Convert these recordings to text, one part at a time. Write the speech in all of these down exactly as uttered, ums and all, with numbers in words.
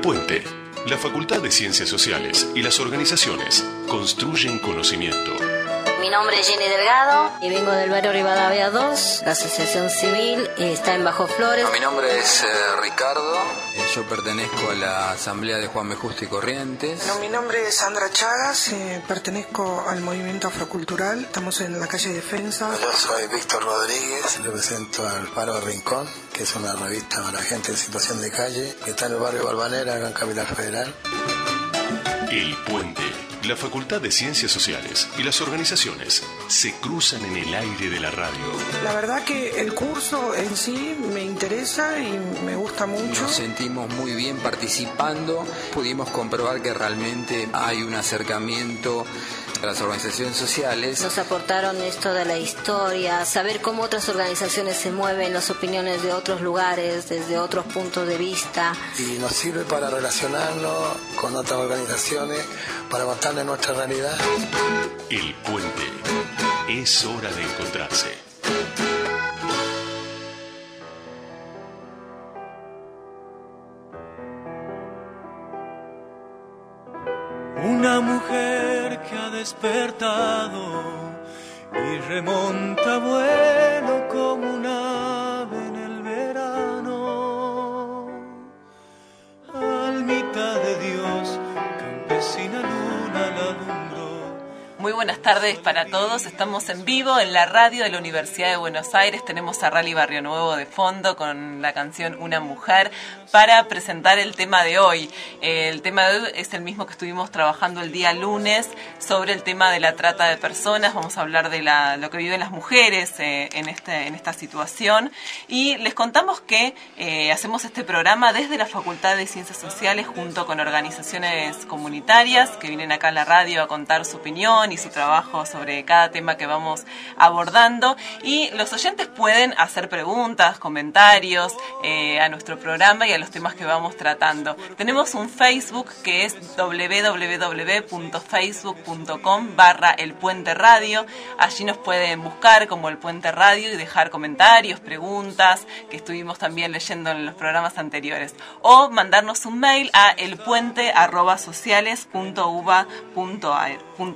Puente. La Facultad de Ciencias Sociales y las organizaciones construyen conocimiento. Mi nombre es Jenny Delgado y vengo del barrio Rivadavia dos. La asociación civil está en Bajo Flores. Mi nombre es eh, Ricardo. Eh, yo pertenezco a la Asamblea de Juan B. Justo y Corrientes. Bueno, mi nombre es Sandra Chagas. Eh, pertenezco al movimiento afrocultural. Estamos en la calle Defensa. Yo soy Víctor Rodríguez. Represento al Faro Rincón, que es una revista para gente en situación de calle, que está en el barrio Balvanera, acá en Capital Federal. El Puente. La Facultad de Ciencias Sociales y las organizaciones se cruzan en el aire de la radio. La verdad que el curso en sí me interesa y me gusta mucho. Nos sentimos muy bien participando. Pudimos comprobar que realmente hay un acercamiento a las organizaciones sociales. Nos aportaron esto de la historia, saber cómo otras organizaciones se mueven, las opiniones de otros lugares, desde otros puntos de vista. Y nos sirve para relacionarnos con otras organizaciones, para contarles nuestra realidad. El Puente. Es hora de encontrarse. Una mujer que ha despertado y remonta vuelo como un ave en el verano. Almita de Dios, campesina luna la alumbró. Muy buenas tardes para todos. Estamos en vivo en la radio de la Universidad de Buenos Aires. Tenemos a Rally Barrio Nuevo de fondo con la canción Una Mujer para presentar el tema de hoy. El tema de hoy es el mismo que estuvimos trabajando el día lunes sobre el tema de la trata de personas. Vamos a hablar de la, lo que viven las mujeres eh, en, este, en esta situación. Y les contamos que eh, hacemos este programa desde la Facultad de Ciencias Sociales junto con organizaciones comunitarias que vienen acá a la radio a contar su opinión y su trabajo sobre cada tema que vamos abordando, y los oyentes pueden hacer preguntas, comentarios eh, a nuestro programa y a los temas que vamos tratando. Tenemos un Facebook que es doble u doble u doble u punto facebook punto com barra El Puente Radio. Allí nos pueden buscar como El Puente Radio y dejar comentarios, preguntas que estuvimos también leyendo en los programas anteriores, o mandarnos un mail a elpuente arroba sociales punto uva punto ar.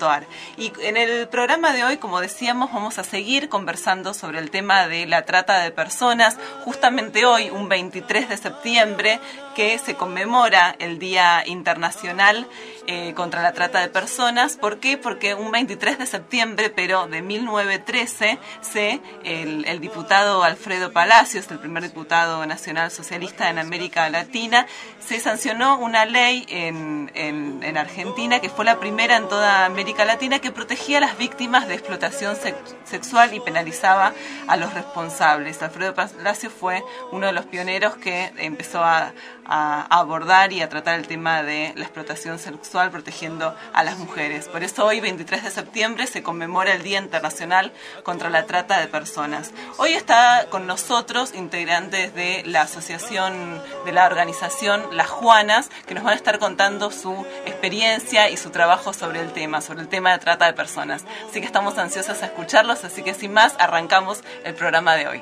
Y en el programa de hoy, como decíamos, vamos a seguir conversando sobre el tema de la trata de personas. Justamente hoy, un veintitrés de septiembre, que se conmemora el Día Internacional eh, contra la Trata de Personas. ¿Por qué? Porque un veintitrés de septiembre, pero de mil novecientos trece, se, el, el diputado Alfredo Palacios, el primer diputado nacional socialista en América Latina, se sancionó una ley en, en, en Argentina, que fue la primera en toda América Latina, que protegía a las víctimas de explotación sex- sexual y penalizaba a los responsables. Alfredo Palacios fue uno de los pioneros que empezó a, a abordar y a tratar el tema de la explotación sexual protegiendo a las mujeres. Por eso hoy, veintitrés de septiembre, se conmemora el Día Internacional contra la Trata de Personas. Hoy está con nosotros integrantes de la asociación, de la organización Las Juanas, que nos van a estar contando su experiencia y su trabajo sobre el tema, sobre el tema de trata de personas. Así que estamos ansiosas a escucharlos, así que sin más, arrancamos el programa de hoy.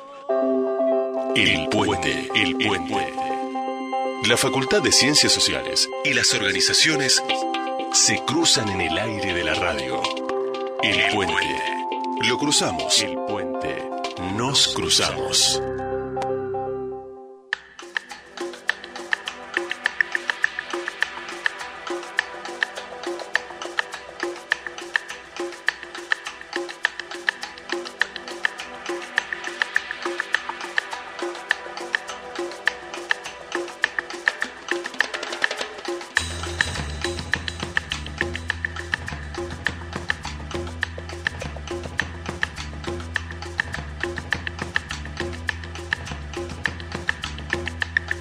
El Puente, el Puente. La Facultad de Ciencias Sociales y las organizaciones se cruzan en el aire de la radio. El Puente. Lo cruzamos. El Puente. Nos cruzamos.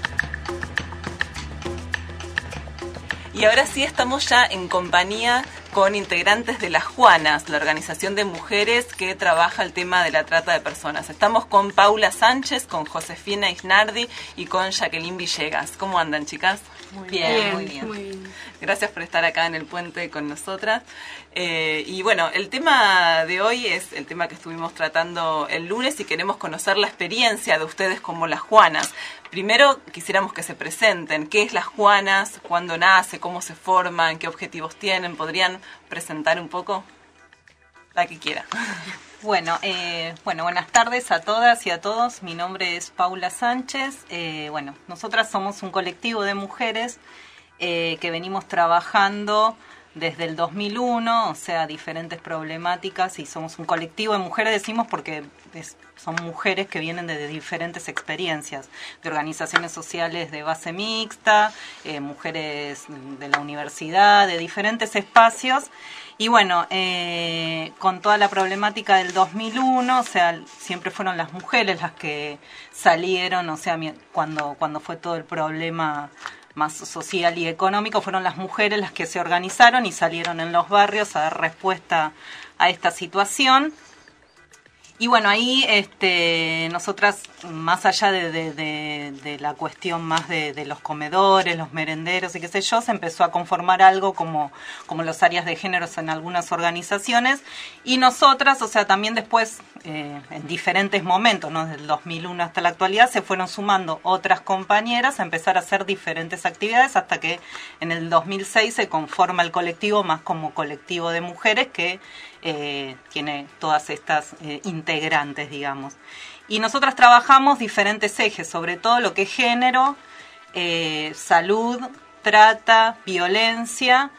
Y ahora sí estamos ya en compañía con integrantes de las Juanas, la organización de mujeres que trabaja el tema de la trata de personas. Estamos con Paula Sánchez, con Josefina Isnardi y con Jacqueline Villegas. ¿Cómo andan, chicas? Muy bien, bien, muy bien. Muy bien. Gracias por estar acá en el puente con nosotras. Eh, y bueno, el tema de hoy es el tema que estuvimos tratando el lunes y queremos conocer la experiencia de ustedes como las Juanas. Primero quisiéramos que se presenten. ¿Qué es las Juanas? ¿Cuándo nace? ¿Cómo se forman? ¿Qué objetivos tienen? ¿Podrían presentar un poco? La que quiera. Bueno, eh, bueno, buenas tardes a todas y a todos. Mi nombre es Paula Sánchez. Eh, bueno, nosotras somos un colectivo de mujeres eh, que venimos trabajando desde el dos mil uno, o sea, diferentes problemáticas, y somos un colectivo de mujeres, decimos, porque es, son mujeres que vienen de diferentes experiencias, de organizaciones sociales de base mixta, eh, mujeres de la universidad, de diferentes espacios. Y bueno, eh, con toda la problemática del dos mil uno, o sea, siempre fueron las mujeres las que salieron, o sea, cuando, cuando fue todo el problema más social y económico, fueron las mujeres las que se organizaron y salieron en los barrios a dar respuesta a esta situación. Y bueno, ahí este, nosotras, más allá de, de, de, de la cuestión más de, de los comedores, los merenderos y qué sé yo, se empezó a conformar algo como, como los áreas de géneros en algunas organizaciones. Y nosotras, o sea, también después, eh, en diferentes momentos, ¿no? Desde el dos mil uno hasta la actualidad, se fueron sumando otras compañeras a empezar a hacer diferentes actividades hasta que en el dos mil seis se conforma el colectivo más como colectivo de mujeres que Eh, tiene todas estas eh, integrantes, digamos. Y nosotras trabajamos diferentes ejes, sobre todo lo que es género, eh, salud, trata, violencia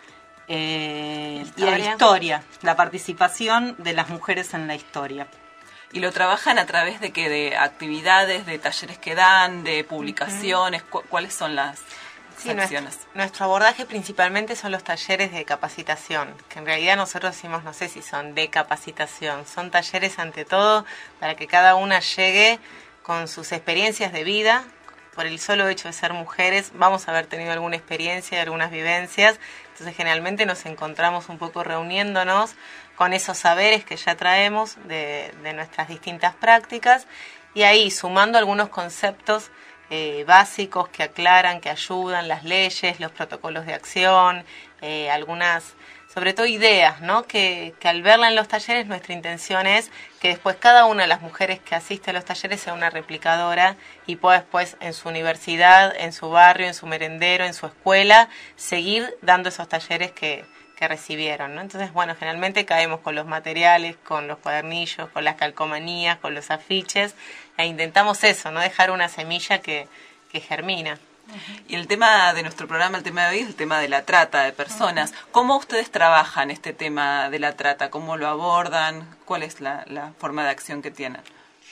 eh, y la historia, la participación de las mujeres en la historia. ¿Y lo trabajan a través de qué? ¿De actividades, de talleres que dan, de publicaciones? Uh-huh. ¿Cuáles son las Sí, nuestro, nuestro abordaje principalmente son los talleres de capacitación, que en realidad nosotros decimos, no sé si son de capacitación, son talleres ante todo para que cada una llegue con sus experiencias de vida. Por el solo hecho de ser mujeres vamos a haber tenido alguna experiencia, algunas vivencias, entonces generalmente nos encontramos un poco reuniéndonos con esos saberes que ya traemos de, de nuestras distintas prácticas, y ahí sumando algunos conceptos Eh, básicos que aclaran, que ayudan, las leyes, los protocolos de acción, eh, algunas, sobre todo ideas, ¿no? Que, que al verla en los talleres nuestra intención es que después cada una de las mujeres que asiste a los talleres sea una replicadora y pueda después en su universidad, en su barrio, en su merendero, en su escuela, seguir dando esos talleres que, que recibieron, ¿no? Entonces, bueno, generalmente caemos con los materiales, con los cuadernillos, con las calcomanías, con los afiches, e intentamos eso, no dejar una semilla que, que germina. Uh-huh. Y el tema de nuestro programa, el tema de hoy es el tema de la trata de personas. Uh-huh. ¿Cómo ustedes trabajan este tema de la trata? ¿Cómo lo abordan? ¿Cuál es la, la forma de acción que tienen?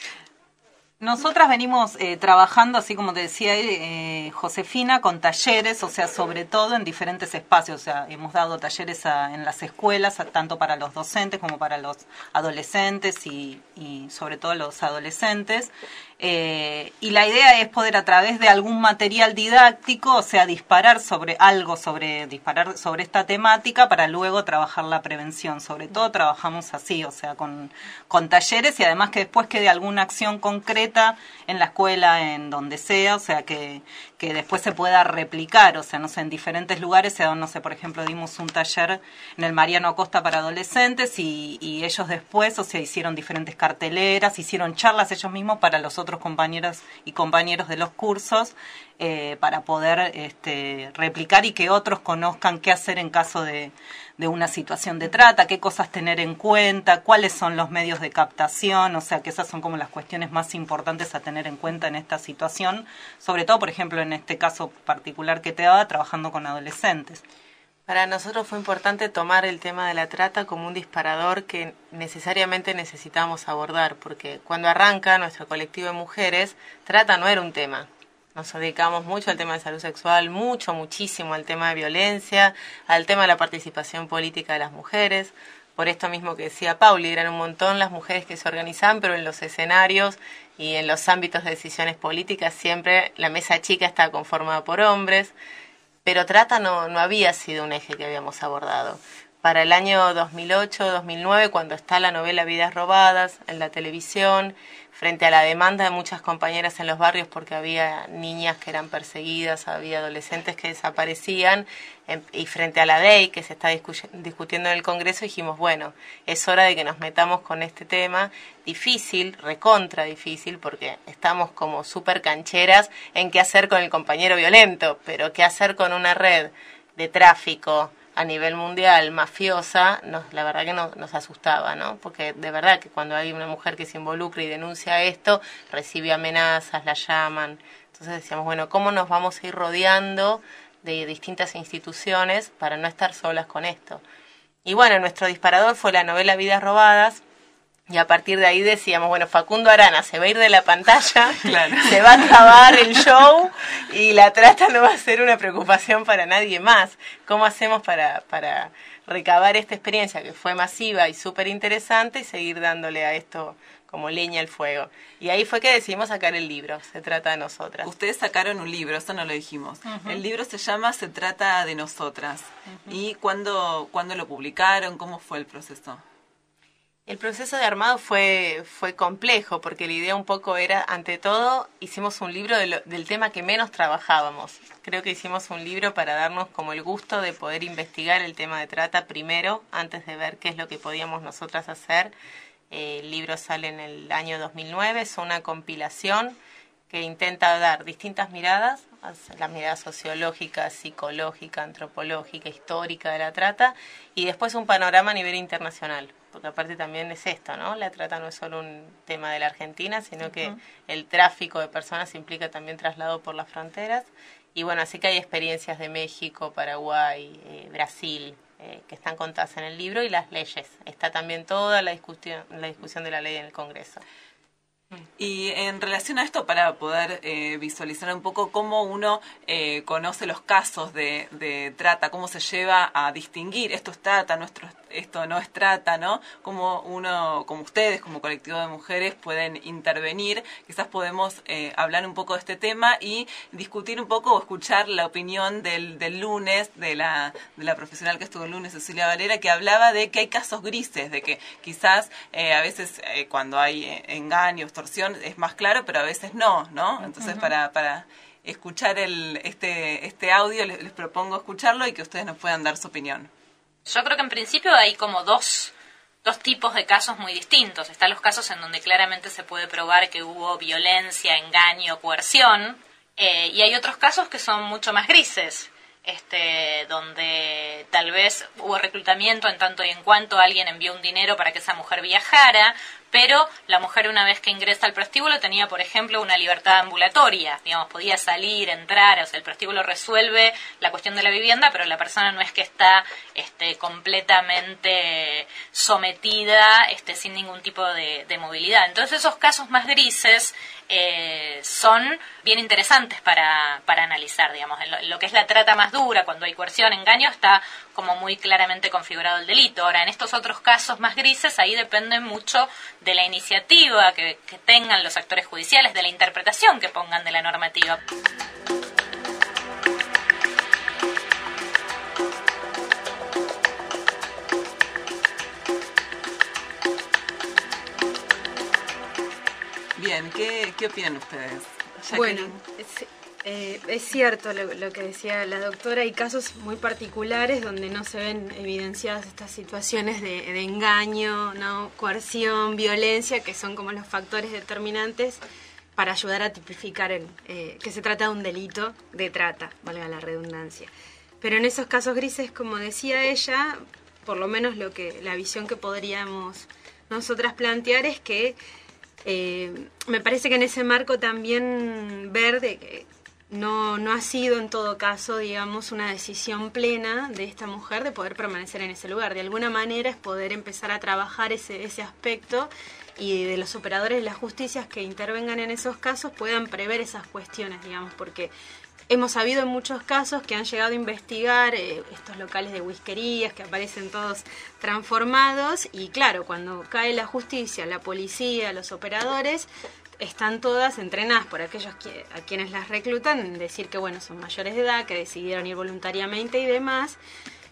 Nosotras venimos eh, trabajando, así como te decía eh, Josefina, con talleres, o sea, sobre todo en diferentes espacios. O sea, hemos dado talleres a, en las escuelas, a, tanto para los docentes como para los adolescentes y, y sobre todo los adolescentes. Eh, y la idea es poder, a través de algún material didáctico, o sea, disparar sobre algo, sobre disparar sobre esta temática para luego trabajar la prevención. Sobre todo trabajamos así, o sea, con, con talleres, y además que después quede alguna acción concreta en la escuela, en donde sea, o sea, que, que después se pueda replicar, o sea, no sé, en diferentes lugares. O sea, no sé, por ejemplo, dimos un taller en el Mariano Acosta para adolescentes y, y ellos después, o sea, hicieron diferentes carteleras, hicieron charlas ellos mismos para los otros compañeras y compañeros de los cursos, eh, para poder este, replicar y que otros conozcan qué hacer en caso de, de una situación de trata, qué cosas tener en cuenta, cuáles son los medios de captación, o sea, que esas son como las cuestiones más importantes a tener en cuenta en esta situación, sobre todo, por ejemplo, en este caso particular que te daba, trabajando con adolescentes. Para nosotros fue importante tomar el tema de la trata como un disparador que necesariamente necesitamos abordar, porque cuando arranca nuestro colectivo de mujeres, trata no era un tema. Nos dedicamos mucho al tema de salud sexual, mucho, muchísimo al tema de violencia, al tema de la participación política de las mujeres. Por esto mismo que decía Pauli, eran un montón las mujeres que se organizaban, pero en los escenarios y en los ámbitos de decisiones políticas siempre la mesa chica estaba conformada por hombres. Pero trata no, no había sido un eje que habíamos abordado. para el año dos mil ocho, dos mil nueve, cuando está la novela Vidas Robadas en la televisión, frente a la demanda de muchas compañeras en los barrios porque había niñas que eran perseguidas, había adolescentes que desaparecían, y frente a la ley que se está discu- discutiendo en el Congreso, dijimos, bueno, es hora de que nos metamos con este tema, difícil, recontra difícil, porque estamos como súper cancheras en qué hacer con el compañero violento, pero qué hacer con una red de tráfico a nivel mundial, mafiosa, nos, la verdad que nos, nos asustaba, ¿no? Porque de verdad que cuando hay una mujer que se involucra y denuncia esto, recibe amenazas, la llaman. Entonces decíamos, bueno, ¿cómo nos vamos a ir rodeando de distintas instituciones para no estar solas con esto? Y bueno, nuestro disparador fue la novela Vidas Robadas, y a partir de ahí decíamos, bueno, Facundo Arana se va a ir de la pantalla, claro. Se va a acabar el show y la trata no va a ser una preocupación para nadie más. ¿Cómo hacemos para, para recabar esta experiencia que fue masiva y súper interesante y seguir dándole a esto como leña al fuego? Y ahí fue que decidimos sacar el libro, Se trata de nosotras. Ustedes sacaron un libro, eso no lo dijimos. Uh-huh. El libro se llama Se trata de nosotras. Uh-huh. ¿Y cuándo, cuándo lo publicaron? ¿Cómo fue el proceso? El proceso de armado fue fue complejo, porque la idea un poco era, ante todo, hicimos un libro de lo, del tema que menos trabajábamos. Creo que hicimos un libro para darnos como el gusto de poder investigar el tema de trata primero, antes de ver qué es lo que podíamos nosotras hacer. Eh, el libro sale en el año dos mil nueve, es una compilación que intenta dar distintas miradas, la mirada sociológica, psicológica, antropológica, histórica de la trata, y después un panorama a nivel internacional. Porque aparte también es esto, ¿no? La trata no es solo un tema de la Argentina, sino que uh-huh. el tráfico de personas implica también traslado por las fronteras. Y bueno, así que hay experiencias de México, Paraguay, eh, Brasil, eh, que están contadas en el libro, y las leyes. Está también toda la discusión, la discusión de la ley en el Congreso. Y en relación a esto, para poder eh, visualizar un poco cómo uno eh, conoce los casos de, de trata, cómo se lleva a distinguir esto es trata, nuestro, esto no es trata, ¿no? Cómo uno, como ustedes, como colectivo de mujeres, pueden intervenir. Quizás podemos eh, hablar un poco de este tema y discutir un poco o escuchar la opinión del, del lunes, de la, de la profesional que estuvo el lunes, Cecilia Valera, que hablaba de que hay casos grises, de que quizás eh, a veces eh, cuando hay eh, engaños, extorsión, es más claro, pero a veces no, ¿no? Entonces, uh-huh. para, para escuchar el, este, este audio, les, les propongo escucharlo y que ustedes nos puedan dar su opinión. Yo creo que en principio hay como dos, dos tipos de casos muy distintos. Están los casos en donde claramente se puede probar que hubo violencia, engaño, coerción, eh, y hay otros casos que son mucho más grises. Este, donde tal vez hubo reclutamiento en tanto y en cuanto alguien envió un dinero para que esa mujer viajara, pero la mujer, una vez que ingresa al prostíbulo, tenía, por ejemplo, una libertad ambulatoria, digamos, podía salir, entrar, o sea, el prostíbulo resuelve la cuestión de la vivienda, pero la persona no es que está este, completamente sometida, este, sin ningún tipo de, de movilidad. Entonces, esos casos más grises eh, son bien interesantes para, para analizar, digamos, en lo, en lo que es la trata más dura, cuando hay coerción, engaño, está como muy claramente configurado el delito. Ahora, en estos otros casos más grises, ahí depende mucho de la iniciativa que, que tengan los actores judiciales, de la interpretación que pongan de la normativa. Bien, ¿qué, qué opinan ustedes? Bueno, es, eh, es cierto lo, lo que decía la doctora, hay casos muy particulares donde no se ven evidenciadas estas situaciones de, de engaño, ¿no? Coerción, violencia, que son como los factores determinantes para ayudar a tipificar el, eh, que se trata de un delito de trata, valga la redundancia. Pero en esos casos grises, como decía ella, por lo menos lo que la visión que podríamos nosotras plantear es que Eh, me parece que en ese marco también ver de que no, no ha sido en todo caso, digamos, una decisión plena de esta mujer de poder permanecer en ese lugar. De alguna manera es poder empezar a trabajar ese, ese aspecto y de los operadores de la justicia que intervengan en esos casos puedan prever esas cuestiones, digamos, porque hemos sabido en muchos casos que han llegado a investigar eh, estos locales de whiskerías que aparecen todos transformados y claro, cuando cae la justicia, la policía, los operadores, están todas entrenadas por aquellos que, a quienes las reclutan en decir que bueno, son mayores de edad, que decidieron ir voluntariamente y demás.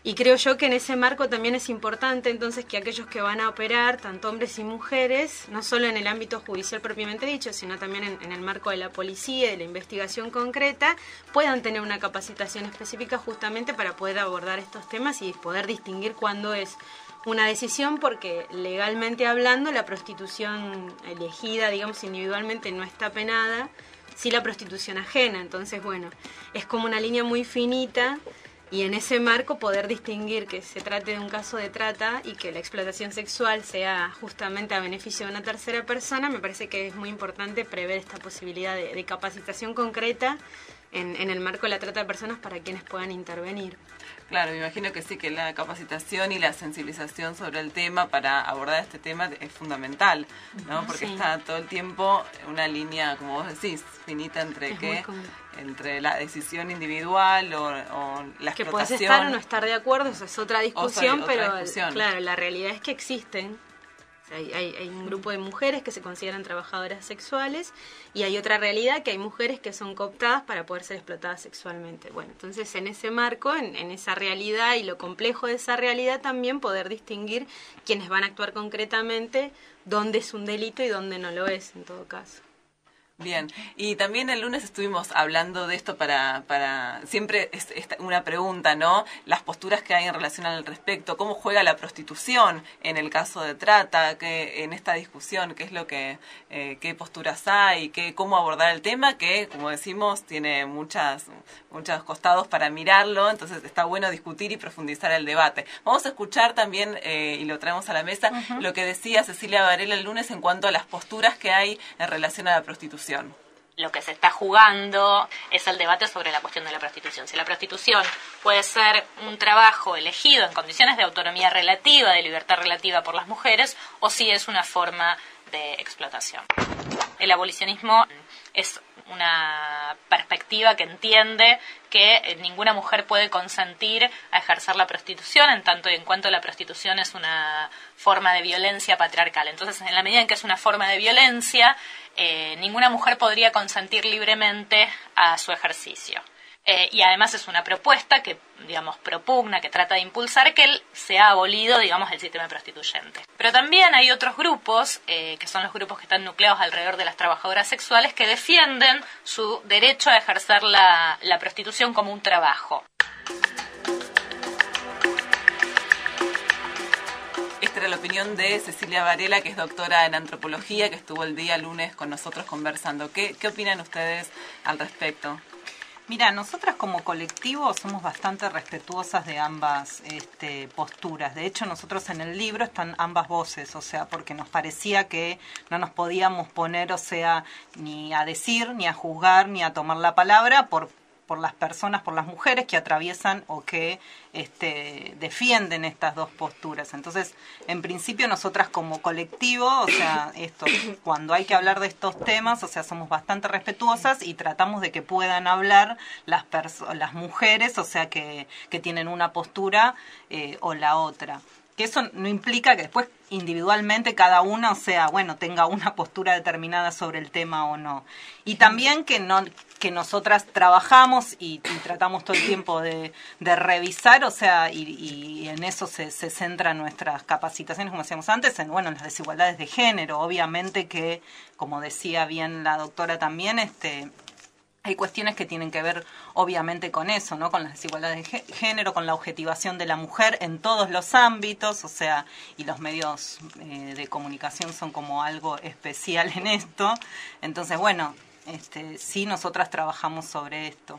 Y creo yo que en ese marco también es importante entonces que aquellos que van a operar, tanto hombres y mujeres, no solo en el ámbito judicial propiamente dicho, sino también en, en el marco de la policía y de la investigación concreta, puedan tener una capacitación específica justamente para poder abordar estos temas y poder distinguir cuándo es una decisión, porque legalmente hablando la prostitución elegida, digamos, individualmente no está penada, sí la prostitución ajena. Entonces, bueno, es como una línea muy finita. Y en ese marco poder distinguir que se trate de un caso de trata y que la explotación sexual sea justamente a beneficio de una tercera persona, me parece que es muy importante prever esta posibilidad de, de capacitación concreta en, en el marco de la trata de personas para quienes puedan intervenir. Claro, me imagino que sí, que la capacitación y la sensibilización sobre el tema para abordar este tema es fundamental, ¿no? Porque sí. Está todo el tiempo una línea, como vos decís, finita entre es que entre la decisión individual o, o la que explotación. puedes estar o no estar de acuerdo, eso es otra discusión, otra pero discusión. Claro, la realidad es que existen. O sea, hay, hay, hay un grupo de mujeres que se consideran trabajadoras sexuales y hay otra realidad que hay mujeres que son cooptadas para poder ser explotadas sexualmente. Bueno, entonces en ese marco, en, en esa realidad y lo complejo de esa realidad también poder distinguir quienes van a actuar concretamente, dónde es un delito y dónde no lo es en todo caso. Bien, y también el lunes estuvimos hablando de esto para, para siempre es, es una pregunta, ¿no? Las posturas que hay en relación al respecto, cómo juega la prostitución en el caso de trata, que en esta discusión, qué es lo que, eh, qué posturas hay, qué, cómo abordar el tema, que como decimos tiene muchas, muchos costados para mirarlo, entonces está bueno discutir y profundizar el debate. Vamos a escuchar también, eh, y lo traemos a la mesa, uh-huh. lo que decía Cecilia Varela el lunes en cuanto a las posturas que hay en relación a la prostitución. Lo que se está jugando es el debate sobre la cuestión de la prostitución. Si la prostitución puede ser un trabajo elegido en condiciones de autonomía relativa, de libertad relativa por las mujeres, o si es una forma de explotación. El abolicionismo es una perspectiva que entiende que ninguna mujer puede consentir a ejercer la prostitución en tanto y en cuanto la prostitución es una forma de violencia patriarcal. Entonces, en la medida en que es una forma de violencia, eh, ninguna mujer podría consentir libremente a su ejercicio. Eh, y además es una propuesta que, digamos, propugna, que trata de impulsar que él sea abolido, digamos, el sistema prostituyente. Pero también hay otros grupos, eh, que son los grupos que están nucleados alrededor de las trabajadoras sexuales, que defienden su derecho a ejercer la, la prostitución como un trabajo. Esta era la opinión de Cecilia Varela, que es doctora en antropología, que estuvo el día lunes con nosotros conversando. ¿Qué, qué opinan ustedes al respecto? Mira, nosotras como colectivo somos bastante respetuosas de ambas este, posturas. De hecho, nosotros en el libro están ambas voces, o sea, porque nos parecía que no nos podíamos poner, o sea, ni a decir, ni a juzgar, ni a tomar la palabra por por las personas, por las mujeres que atraviesan o que este, defienden estas dos posturas. Entonces, en principio nosotras como colectivo, o sea, esto, cuando hay que hablar de estos temas, o sea, somos bastante respetuosas y tratamos de que puedan hablar las perso- las mujeres, o sea, que, que tienen una postura eh, o la otra. Que eso no implica que después individualmente cada una, o sea, bueno, tenga una postura determinada sobre el tema o no. Y también que no que nosotras trabajamos y, y tratamos todo el tiempo de, de revisar, o sea, y, y en eso se, se centran nuestras capacitaciones, como decíamos antes, en, bueno, en las desigualdades de género. Obviamente que, como decía bien la doctora también, este... hay cuestiones que tienen que ver, obviamente, con eso, ¿no? Con las desigualdades de género, con la objetivación de la mujer en todos los ámbitos, o sea, y los medios eh, de comunicación son como algo especial en esto. Entonces, bueno, este, sí, nosotras trabajamos sobre esto.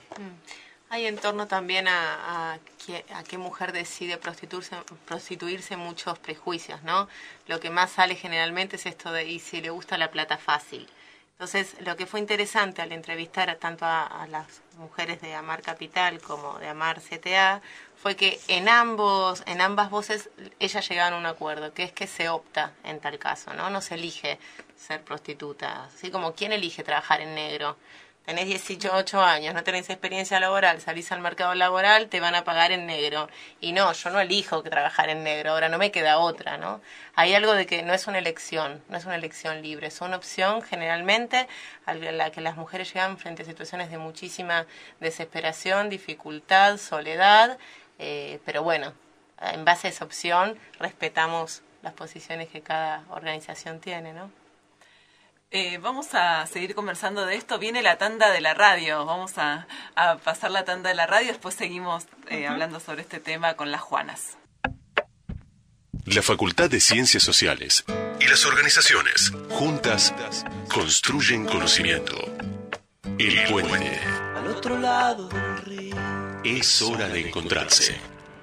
Hay en torno también a, a, qué, a qué mujer decide prostituirse, prostituirse muchos prejuicios, ¿no? Lo que más sale generalmente es esto de, y si le gusta la plata fácil. Entonces, lo que fue interesante al entrevistar a, tanto a, a las mujeres de Amar Capital como de Amar C T A fue que en ambos, en ambas voces ellas llegaban a un acuerdo, que es que se opta en tal caso, ¿no? No se elige ser prostituta, así como ¿quién elige trabajar en negro? Tenés dieciocho años, no tenés experiencia laboral, salís al mercado laboral, te van a pagar en negro. Y no, yo no elijo que trabajar en negro, ahora no me queda otra, ¿no? Hay algo de que no es una elección, no es una elección libre, es una opción generalmente a la que las mujeres llegan frente a situaciones de muchísima desesperación, dificultad, soledad, eh, pero bueno, en base a esa opción respetamos las posiciones que cada organización tiene, ¿no? Eh, vamos a seguir conversando de esto. Viene la tanda de la radio. Vamos a, a pasar la tanda de la radio. Después seguimos eh, uh-huh. hablando sobre este tema con las Juanas. La Facultad de Ciencias Sociales y las organizaciones juntas construyen conocimiento. El puente. Al otro lado del río. Es hora de encontrarse.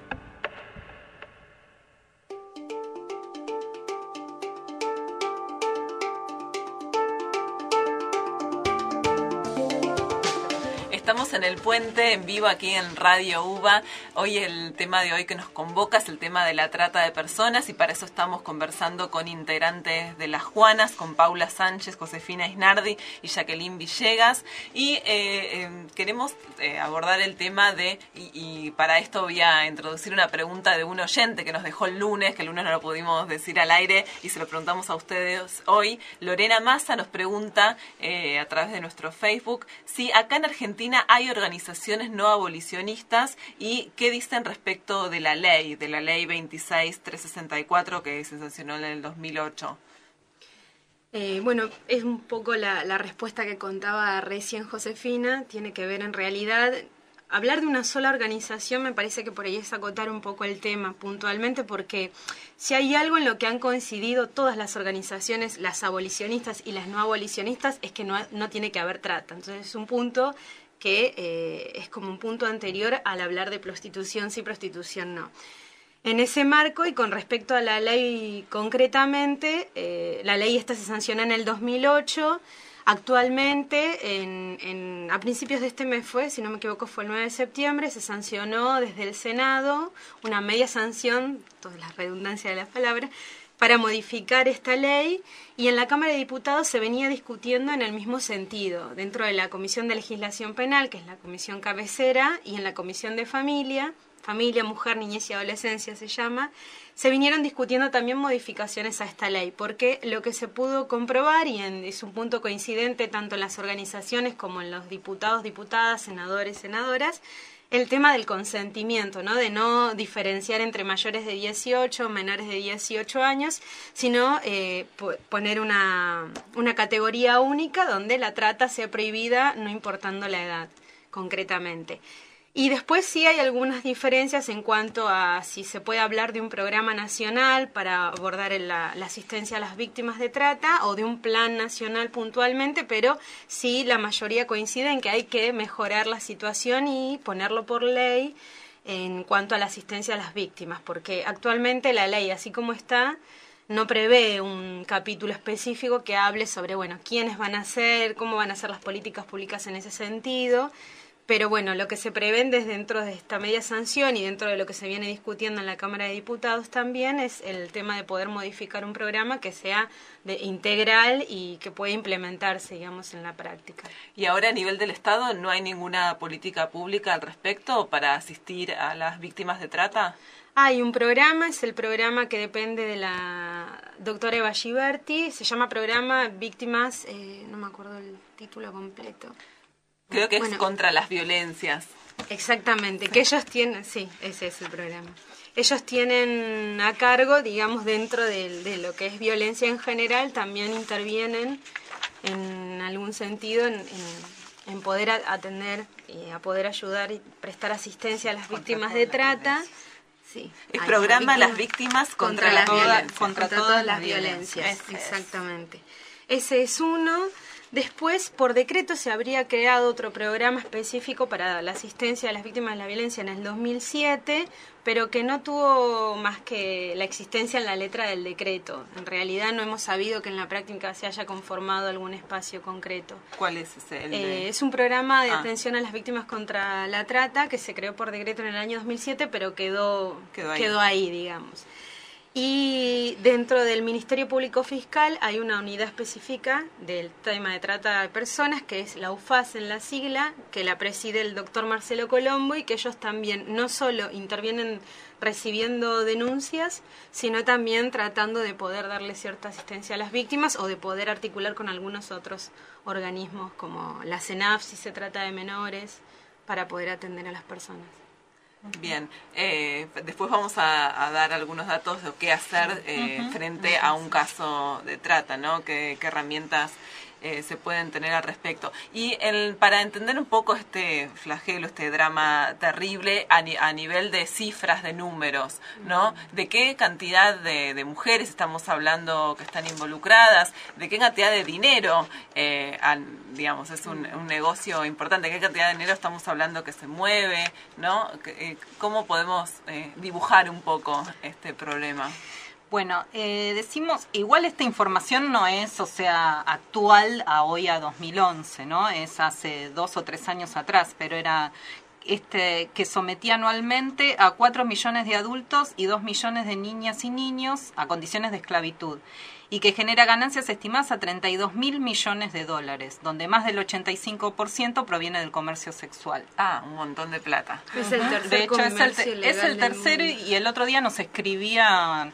Estamos en el puente, en vivo aquí en Radio UBA. Hoy el tema de hoy que nos convoca es el tema de la trata de personas y para eso estamos conversando con integrantes de las Juanas, con Paula Sánchez, Josefina Isnardi y Jacqueline Villegas. Y eh, eh, queremos eh, abordar el tema de, y, y para esto voy a introducir una pregunta de un oyente que nos dejó el lunes, que el lunes no lo pudimos decir al aire y se lo preguntamos a ustedes hoy. Lorena Massa nos pregunta eh, a través de nuestro Facebook si acá en Argentina hay organizaciones no abolicionistas y qué dicen respecto de la ley, de la ley veintiséis mil trescientos sesenta y cuatro que se sancionó en el dos mil ocho. Eh, bueno, es un poco la, la respuesta que contaba recién Josefina, tiene que ver en realidad, hablar de una sola organización me parece que por ahí es acotar un poco el tema puntualmente, porque si hay algo en lo que han coincidido todas las organizaciones, las abolicionistas y las no abolicionistas, es que no, no tiene que haber trata. Entonces es un punto que eh, es como un punto anterior al hablar de prostitución sí, prostitución no. En ese marco y con respecto a la ley concretamente, eh, la ley esta se sancionó en el dos mil ocho, actualmente en, en, a principios de este mes fue, si no me equivoco fue el nueve de septiembre, se sancionó desde el Senado una media sanción, toda la redundancia de la palabra, para modificar esta ley y en la Cámara de Diputados se venía discutiendo en el mismo sentido, dentro de la Comisión de Legislación Penal, que es la comisión cabecera, y en la Comisión de Familia, Familia, Mujer, Niñez y Adolescencia se llama, se vinieron discutiendo también modificaciones a esta ley, porque lo que se pudo comprobar, y en, es un punto coincidente tanto en las organizaciones como en los diputados, diputadas, senadores, senadoras, el tema del consentimiento, ¿no? De no diferenciar entre mayores de dieciocho, menores de dieciocho años, sino eh, poner una, una categoría única donde la trata sea prohibida no importando la edad, concretamente. Y después sí hay algunas diferencias en cuanto a si se puede hablar de un programa nacional para abordar la, la asistencia a las víctimas de trata o de un plan nacional puntualmente, pero sí la mayoría coincide en que hay que mejorar la situación y ponerlo por ley en cuanto a la asistencia a las víctimas, porque actualmente la ley, así como está, no prevé un capítulo específico que hable sobre, bueno, quiénes van a ser, cómo van a ser las políticas públicas en ese sentido. Pero bueno, lo que se prevén desde dentro de esta media sanción y dentro de lo que se viene discutiendo en la Cámara de Diputados también es el tema de poder modificar un programa que sea de integral y que pueda implementarse, digamos, en la práctica. ¿Y ahora a nivel del Estado no hay ninguna política pública al respecto para asistir a las víctimas de trata? Hay un programa, es el programa que depende de la doctora Eva Giberti, se llama Programa Víctimas, eh, no me acuerdo el título completo. Creo que bueno, es contra las violencias. Exactamente, que ellos tienen, sí, ese es el programa. Ellos tienen a cargo, digamos, dentro de, de lo que es violencia en general, también intervienen en algún sentido en, en, en poder atender y a poder ayudar y prestar asistencia a las víctimas de trata. Sí, el programa Las Víctimas contra, contra las toda, violencias. Contra, contra todas las violencias, violencias. Exactamente. Ese es uno. Después, por decreto, se habría creado otro programa específico para la asistencia a las víctimas de la violencia en el dos mil siete, pero que no tuvo más que la existencia en la letra del decreto. En realidad no hemos sabido que en la práctica se haya conformado algún espacio concreto. ¿Cuál es ese? El de... eh, es un programa de ah. atención a las víctimas contra la trata que se creó por decreto en el año dos mil siete, pero quedó, quedó, ahí. quedó ahí, digamos. Y dentro del Ministerio Público Fiscal hay una unidad específica del tema de trata de personas, que es la U F A S en la sigla, que la preside el doctor Marcelo Colombo y que ellos también no solo intervienen recibiendo denuncias, sino también tratando de poder darle cierta asistencia a las víctimas o de poder articular con algunos otros organismos como la CENAF si se trata de menores, para poder atender a las personas. Bien, eh, después vamos a, a dar algunos datos de qué hacer eh, uh-huh. frente a un caso de trata, ¿no? ¿Qué, qué herramientas eh, se pueden tener al respecto? Y el, para entender un poco este flagelo, este drama terrible a, ni, a nivel de cifras, de números, ¿no? ¿De qué cantidad de, de mujeres estamos hablando que están involucradas? ¿De qué cantidad de dinero, eh, al, digamos, es un, un negocio importante? ¿De qué cantidad de dinero estamos hablando que se mueve, ¿no? ¿Cómo podemos eh, dibujar un poco este problema? Bueno, eh, decimos, igual esta información no es, o sea, actual a hoy, a dos mil once, ¿no? Es hace dos o tres años atrás, pero era este que sometía anualmente a cuatro millones de adultos y dos millones de niñas y niños a condiciones de esclavitud, y que genera ganancias estimadas a treinta y dos mil millones de dólares, donde más del ochenta y cinco por ciento proviene del comercio sexual. Ah, un montón de plata. Es el tercer de hecho, es el, te- es el tercero, y el otro día nos escribía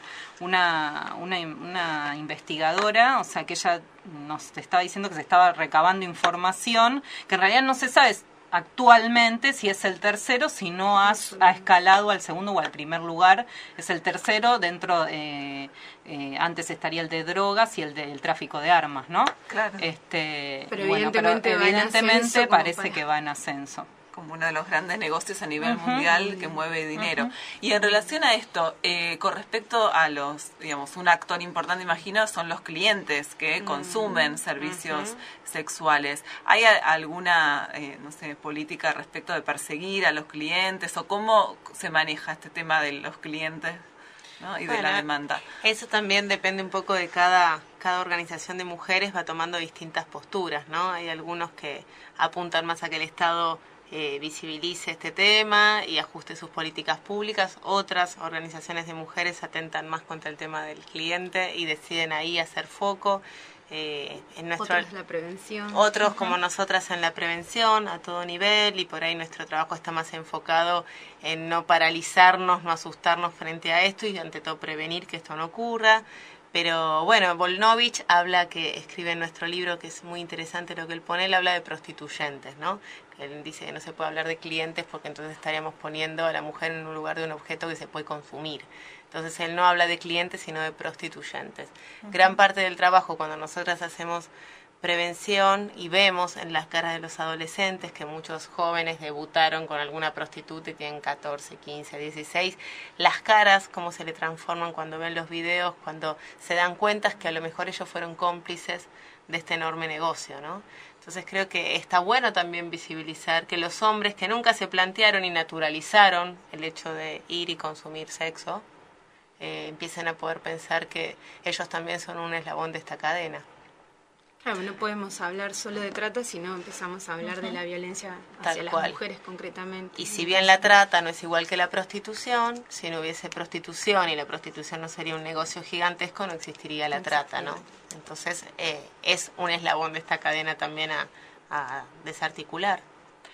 una, una, una investigadora, o sea, que ella nos estaba diciendo que se estaba recabando información, que en realidad no se sabe actualmente si es el tercero, si no ha, ha escalado al segundo o al primer lugar. Es el tercero dentro, eh, eh, antes estaría el de drogas y el del tráfico de armas, ¿no? Claro. Este, Pero bueno, evidentemente, pero va en evidentemente ascenso como parece para- que va en ascenso. Como uno de los grandes negocios a nivel Uh-huh. mundial que mueve dinero. Uh-huh. Y en relación a esto, eh, con respecto a los, digamos, un actor importante, imagino, son los clientes que Mm. consumen servicios Ujú. sexuales. ¿Hay a- alguna, eh, no sé, política respecto de perseguir a los clientes o cómo se maneja este tema de los clientes, ¿no? y de Bueno, la demanda? Eso también depende un poco de cada, cada organización de mujeres, va tomando distintas posturas, ¿no? Hay algunos que apuntan más a que el Estado eh, visibilice este tema y ajuste sus políticas públicas. Otras organizaciones de mujeres atentan más contra el tema del cliente y deciden ahí hacer foco. Eh, en nuestro, Otros la prevención. Otros, como nosotras, en la prevención a todo nivel, y por ahí nuestro trabajo está más enfocado en no paralizarnos, no asustarnos frente a esto y ante todo prevenir que esto no ocurra. Pero bueno, Volnovich habla, que escribe en nuestro libro, que es muy interesante lo que él pone, él habla de prostituyentes, ¿no? Él dice que no se puede hablar de clientes porque entonces estaríamos poniendo a la mujer en un lugar de un objeto que se puede consumir. Entonces él no habla de clientes, sino de prostituyentes. Uh-huh. Gran parte del trabajo, cuando nosotras hacemos prevención y vemos en las caras de los adolescentes que muchos jóvenes debutaron con alguna prostituta y tienen catorce, quince, dieciséis, las caras, cómo se le transforman cuando ven los videos, cuando se dan cuenta que a lo mejor ellos fueron cómplices de este enorme negocio, ¿no? Entonces creo que está bueno también visibilizar que los hombres que nunca se plantearon y naturalizaron el hecho de ir y consumir sexo, eh, empiecen a poder pensar que ellos también son un eslabón de esta cadena. Claro, no podemos hablar solo de trata, sino empezamos a hablar uh-huh. de la violencia hacia Tal las cual. mujeres concretamente. Y si bien la trata no es igual que la prostitución, si no hubiese prostitución y la prostitución no sería un negocio gigantesco, no existiría la trata, ¿no? Entonces eh, es un eslabón de esta cadena también a, a desarticular.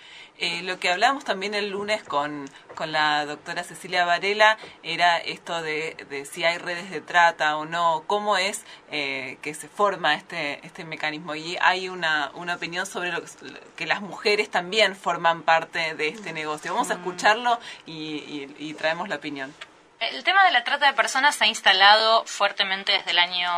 Eh, lo que hablábamos también el lunes con, con la doctora Cecilia Varela era esto de, de si hay redes de trata o no, cómo es eh, que se forma este este mecanismo. Y hay una, una opinión sobre lo que, que las mujeres también forman parte de este negocio. Vamos a escucharlo y, y, y traemos la opinión. El tema de la trata de personas se ha instalado fuertemente desde el año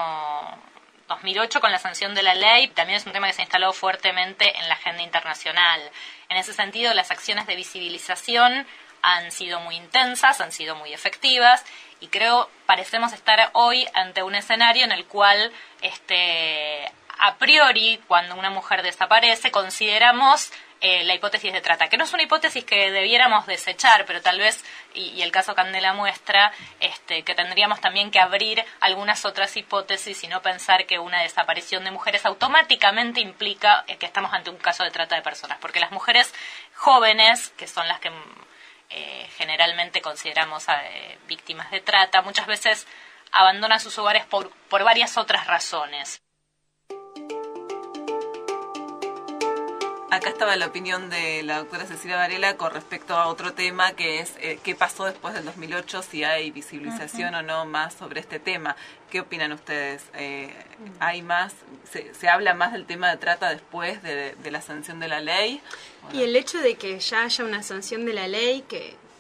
dos mil ocho con la sanción de la ley. También es un tema que se ha instalado fuertemente en la agenda internacional. En ese sentido, las acciones de visibilización han sido muy intensas, han sido muy efectivas, y creo parecemos estar hoy ante un escenario en el cual, este, a priori, cuando una mujer desaparece, consideramos eh, la hipótesis de trata, que no es una hipótesis que debiéramos desechar, pero tal vez, y, y el caso Candela muestra, este, que tendríamos también que abrir algunas otras hipótesis y no pensar que una desaparición de mujeres automáticamente implica que estamos ante un caso de trata de personas, porque las mujeres jóvenes, que son las que eh, generalmente consideramos eh, víctimas de trata, muchas veces abandonan sus hogares por, por varias otras razones. Acá estaba la opinión de la doctora Cecilia Varela con respecto a otro tema, que es eh, qué pasó después del dos mil ocho, si hay visibilización uh-huh. o no más sobre este tema. ¿Qué opinan ustedes? Eh, ¿Hay más? Se, ¿Se habla más del tema de trata después de, de la sanción de la ley? Y el hecho de que ya haya una sanción de la ley, que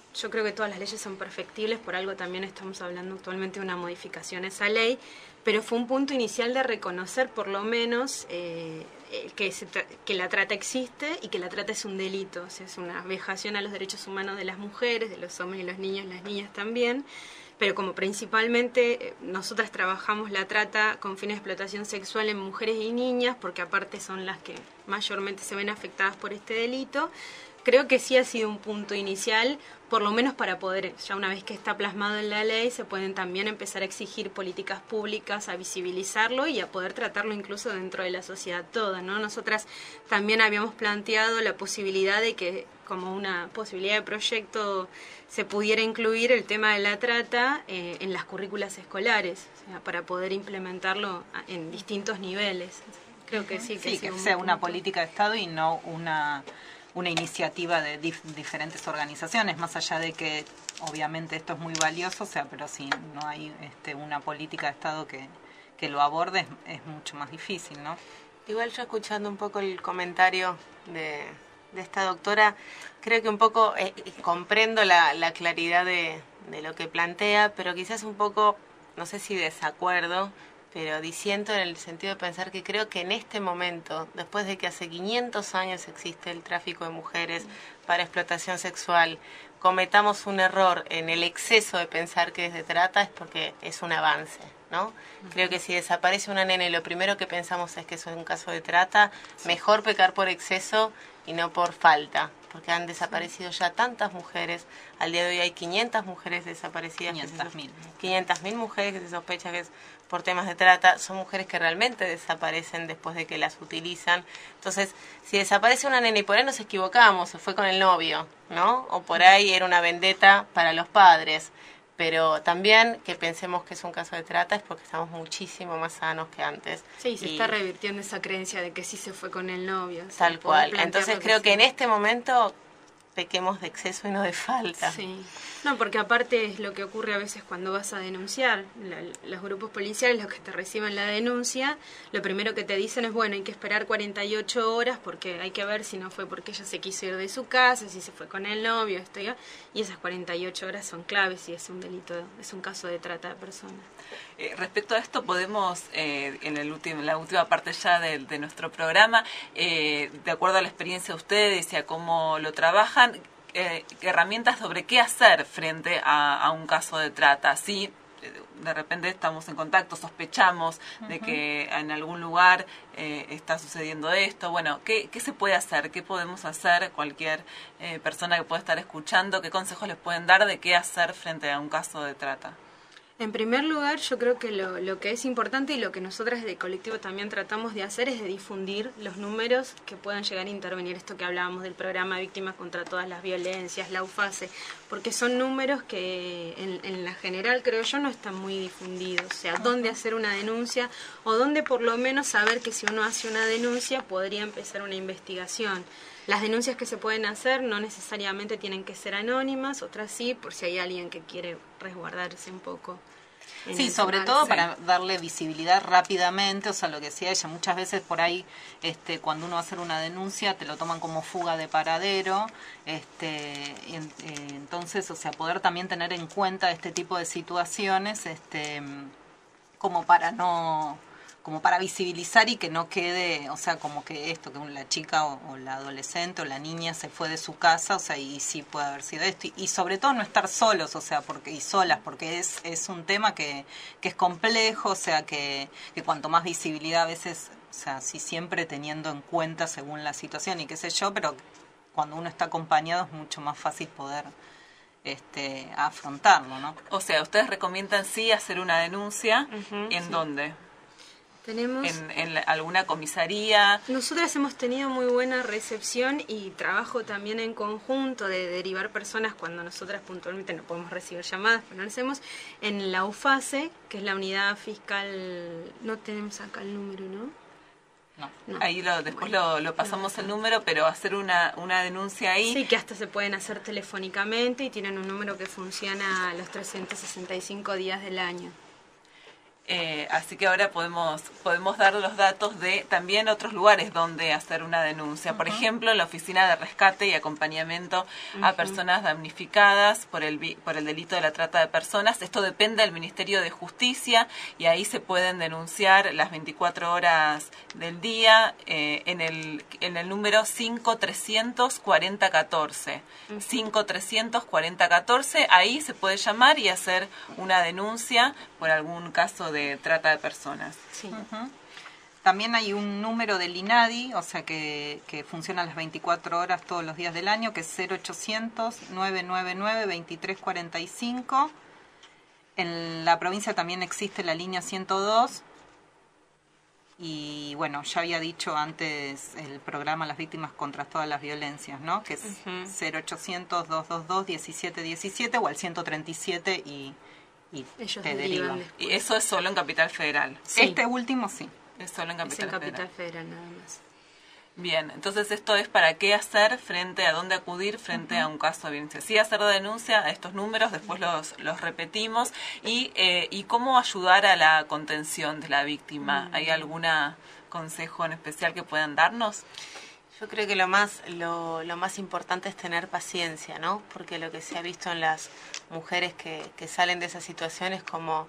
yo creo que todas las leyes son perfectibles, por algo también estamos hablando actualmente de una modificación a esa ley, pero fue un punto inicial de reconocer por lo menos eh, que, se tra- que la trata existe y que la trata es un delito, o sea, es una vejación a los derechos humanos de las mujeres, de los hombres y los niños, las niñas también, pero como principalmente eh, nosotras trabajamos la trata con fines de explotación sexual en mujeres y niñas, porque aparte son las que mayormente se ven afectadas por este delito, creo que sí ha sido un punto inicial, por lo menos para poder, ya una vez que está plasmado en la ley, se pueden también empezar a exigir políticas públicas, a visibilizarlo y a poder tratarlo incluso dentro de la sociedad toda, ¿no? Nosotras también habíamos planteado la posibilidad de que, como una posibilidad de proyecto, se pudiera incluir el tema de la trata eh, en las currículas escolares, o sea, para poder implementarlo en distintos niveles. Creo que sí, que, sí, que sea una política de Estado y no una... una iniciativa de dif- diferentes organizaciones, más allá de que obviamente esto es muy valioso, o sea, pero si no hay este, una política de Estado que, que lo aborde, es, es mucho más difícil, ¿no? Igual yo escuchando un poco el comentario de, de esta doctora, creo que un poco eh, comprendo la, la claridad de, de lo que plantea, pero quizás un poco, no sé si desacuerdo, pero disiento en el sentido de pensar que creo que en este momento, después de que hace quinientos años existe el tráfico de mujeres para explotación sexual, cometamos un error en el exceso de pensar que es de trata, es porque es un avance, ¿no? Uh-huh. Creo que si desaparece una nena y lo primero que pensamos es que eso es un caso de trata, sí. Mejor pecar por exceso y no por falta, porque han desaparecido ya tantas mujeres. Al día de hoy hay quinientas mujeres desaparecidas. quinientas mil. quinientas mil mujeres que se sospecha que es por temas de trata. Son mujeres que realmente desaparecen después de que las utilizan. Entonces, si desaparece una nena y por ahí nos equivocamos, se fue con el novio, ¿no? O por ahí era una vendetta para los padres. Pero también que pensemos que es un caso de trata es porque estamos muchísimo más sanos que antes. Sí, se y está revirtiendo esa creencia de que sí se fue con el novio. Tal cual. Entonces creo que, que en este momento pequemos de exceso y no de falta. Sí. No, porque aparte es lo que ocurre a veces cuando vas a denunciar. La, los grupos policiales, los que te reciben la denuncia, lo primero que te dicen es, bueno, hay que esperar cuarenta y ocho horas porque hay que ver si no fue porque ella se quiso ir de su casa, si se fue con el novio, esto y, y esas cuarenta y ocho horas son claves si es un delito, es un caso de trata de personas. Eh, respecto a esto, podemos, eh, en, el último, en la última parte ya de, de nuestro programa, eh, de acuerdo a la experiencia de ustedes y a cómo lo trabajan, Eh, herramientas sobre qué hacer frente a, a un caso de trata. Si de repente estamos en contacto, sospechamos uh-huh. de que en algún lugar eh, está sucediendo esto, bueno, ¿qué, qué se puede hacer? ¿Qué podemos hacer? Cualquier eh, persona que pueda estar escuchando, ¿qué consejos les pueden dar de qué hacer frente a un caso de trata? En primer lugar, yo creo que lo, lo que es importante y lo que nosotras de colectivo también tratamos de hacer es de difundir los números que puedan llegar a intervenir, esto que hablábamos del programa Víctimas contra todas las violencias, la U F A S E, porque son números que en, en la general, creo yo, no están muy difundidos, o sea, dónde hacer una denuncia o dónde por lo menos saber que si uno hace una denuncia podría empezar una investigación. Las denuncias que se pueden hacer no necesariamente tienen que ser anónimas, otras sí, por si hay alguien que quiere resguardarse un poco. Sí, sobre todo sí. Para darle visibilidad rápidamente, o sea, lo que decía ella, muchas veces por ahí, este, cuando uno va a hacer una denuncia, te lo toman como fuga de paradero, este, y, eh, entonces, o sea, poder también tener en cuenta este tipo de situaciones, este, como para no... como para visibilizar y que no quede, o sea, como que esto, que la chica o, o la adolescente o la niña se fue de su casa, o sea, y sí puede haber sido esto. Y, y sobre todo no estar solos, o sea, porque y solas, porque es es un tema que, que es complejo, o sea, que, que cuanto más visibilidad a veces, o sea, sí siempre teniendo en cuenta según la situación y qué sé yo, pero cuando uno está acompañado es mucho más fácil poder este afrontarlo, ¿no? O sea, ustedes recomiendan sí hacer una denuncia, uh-huh, ¿en sí. dónde? Tenemos en, en la, alguna comisaría. Nosotras hemos tenido muy buena recepción y trabajo también en conjunto de derivar personas cuando nosotras puntualmente no podemos recibir llamadas, pero lo hacemos en la U F A S E, que es la unidad fiscal. No tenemos acá el número, ¿no? No, no. Ahí lo, después bueno, lo, lo pasamos no, el número, pero hacer una, una denuncia ahí. Sí, que hasta se pueden hacer telefónicamente y tienen un número que funciona los trescientos sesenta y cinco días del año. Eh, así que ahora podemos podemos dar los datos de también otros lugares donde hacer una denuncia. Por uh-huh. ejemplo, la Oficina de Rescate y Acompañamiento uh-huh. a Personas Damnificadas por el por el delito de la trata de personas. Esto depende del Ministerio de Justicia y ahí se pueden denunciar las veinticuatro horas del día eh, en el en el número cinco trescientos cuarenta catorce. Uh-huh. cinco trescientos cuarenta catorce, ahí se puede llamar y hacer una denuncia por algún caso de de trata de personas. Sí. Uh-huh. También hay un número del INADI, o sea que, que funciona las veinticuatro horas todos los días del año, que es cero ochocientos, nueve nueve nueve, veintitrés cuarenta y cinco. En la provincia también existe la línea ciento dos. Y bueno, ya había dicho antes el programa Las Víctimas contra Todas las Violencias, ¿no? Que es uh-huh. cero ochocientos, doscientos veintidós, diecisiete diecisiete o al ciento treinta y siete y y ellos te derivan. Y eso es solo en Capital Federal. Sí. Este último sí. Es solo en Capital, es en Capital Federal. Federal nada más. Bien, entonces esto es para qué hacer frente a dónde acudir frente uh-huh. a un caso de violencia. Sí, hacer denuncia a estos números, después los, los repetimos. Y, eh, y cómo ayudar a la contención de la víctima. Uh-huh. ¿Hay algún consejo en especial que puedan darnos? Yo creo que lo más lo, lo más importante es tener paciencia, ¿no? Porque lo que se ha visto en las mujeres que, que salen de esa situación es como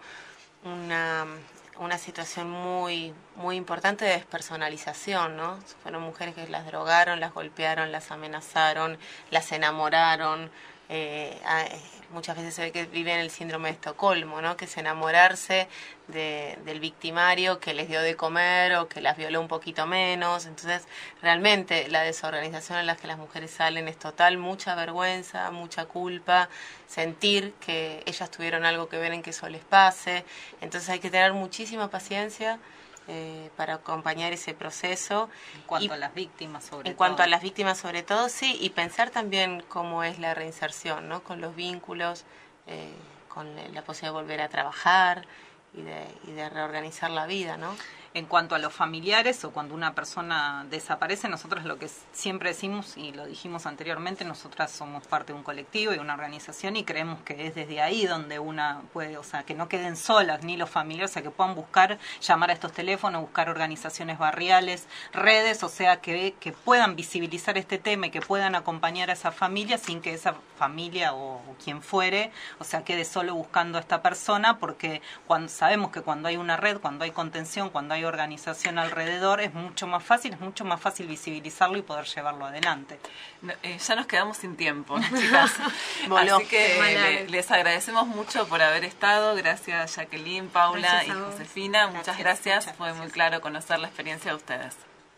una, una situación muy muy importante de despersonalización, ¿no? Fueron mujeres que las drogaron, las golpearon, las amenazaron, las enamoraron. Eh, muchas veces se ve que viven el síndrome de Estocolmo, ¿no? Que es enamorarse de, del victimario que les dio de comer o que las violó un poquito menos. Entonces, realmente la desorganización en la que las mujeres salen es total, mucha vergüenza, mucha culpa, sentir que ellas tuvieron algo que ver en que eso les pase. Entonces hay que tener muchísima paciencia Eh, para acompañar ese proceso. En cuanto y, a las víctimas, sobre todo. En cuanto a las víctimas, sobre todo, sí, y pensar también cómo es la reinserción, ¿no? Con los vínculos, eh, con la posibilidad de volver a trabajar y de, y de reorganizar la vida, ¿no? En cuanto a los familiares o cuando una persona desaparece, nosotros lo que siempre decimos, y lo dijimos anteriormente, nosotras somos parte de un colectivo y una organización y creemos que es desde ahí donde una puede, o sea, que no queden solas ni los familiares, o sea, que puedan buscar, llamar a estos teléfonos, buscar organizaciones barriales, redes, o sea, que, que puedan visibilizar este tema y que puedan acompañar a esa familia sin que esa familia o, o quien fuere, o sea, quede solo buscando a esta persona, porque cuando sabemos que cuando hay una red, cuando hay contención, cuando hay organización alrededor, es mucho más fácil, es mucho más fácil visibilizarlo y poder llevarlo adelante. No, eh, ya nos quedamos sin tiempo, chicas. Así que le, les agradecemos mucho por haber estado. Gracias Jacqueline, Paula y Josefina. Gracias, muchas gracias. Muchas Fue gracias. Muy claro conocer la experiencia de ustedes.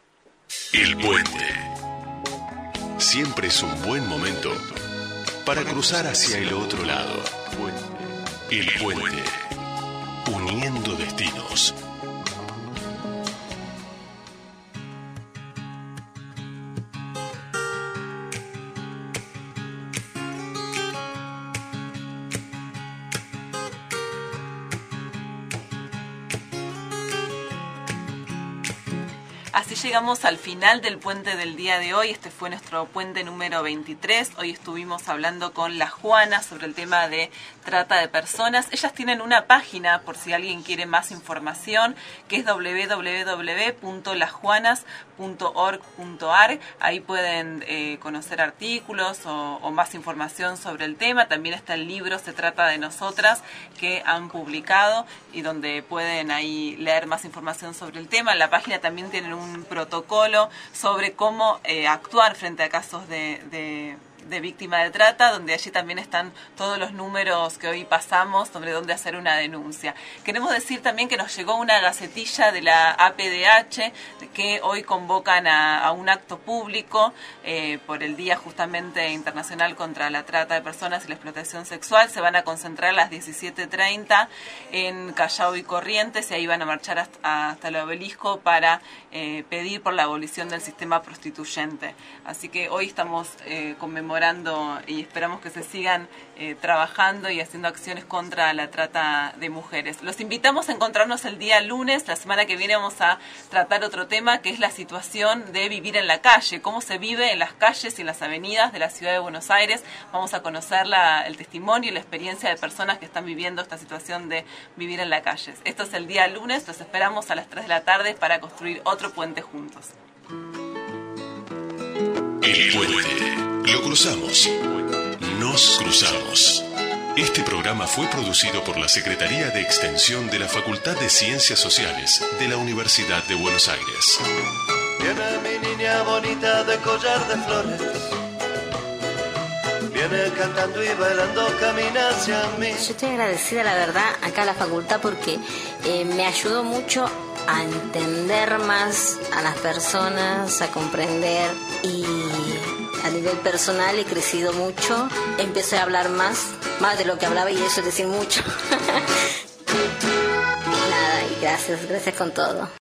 El Puente. Siempre es un buen momento para cruzar hacia el otro lado. El Puente. Uniendo destinos. Así llegamos al final del puente del día de hoy. Este fue nuestro puente número veintitrés. Hoy estuvimos hablando con las Juanas sobre el tema de trata de personas. Ellas tienen una página, por si alguien quiere más información, que es doble u doble u doble u punto las juanas punto org punto a r. Ahí pueden eh, conocer artículos o, o más información sobre el tema. También está el libro Se trata de nosotras, que han publicado y donde pueden ahí leer más información sobre el tema. En la página también tienen un un protocolo sobre cómo eh, actuar frente a casos de, de, de víctima de trata, donde allí también están todos los números que hoy pasamos sobre dónde hacer una denuncia. Queremos decir también que nos llegó una gacetilla de la A P D H que hoy convocan a, a un acto público eh, por el Día justamente Internacional contra la Trata de Personas y la Explotación Sexual. Se van a concentrar a las diecisiete treinta en Callao y Corrientes y ahí van a marchar hasta, hasta el obelisco para eh, pedir por la abolición del sistema prostituyente. Así que hoy estamos eh, conmemorando conmemorando y esperamos que se sigan eh, trabajando y haciendo acciones contra la trata de mujeres. Los invitamos a encontrarnos el día lunes. La semana que viene vamos a tratar otro tema, que es la situación de vivir en la calle, cómo se vive en las calles y en las avenidas de la ciudad de Buenos Aires. Vamos a conocer la, el testimonio y la experiencia de personas que están viviendo esta situación de vivir en la calle. Esto es el día lunes, los esperamos a las tres de la tarde para construir otro puente juntos. El puente. Lo cruzamos. Nos cruzamos. Este programa fue producido por la Secretaría de Extensión de la Facultad de Ciencias Sociales de la Universidad de Buenos Aires. Viene mi niña bonita de collar de flores. Viene cantando y bailando, camina hacia mí. Yo estoy agradecida, la verdad, acá a la facultad porque eh, me ayudó mucho a entender más a las personas, a comprender, y a nivel personal he crecido mucho. Empecé a hablar más, más de lo que hablaba, y eso es decir mucho. Nada, y gracias, gracias con todo.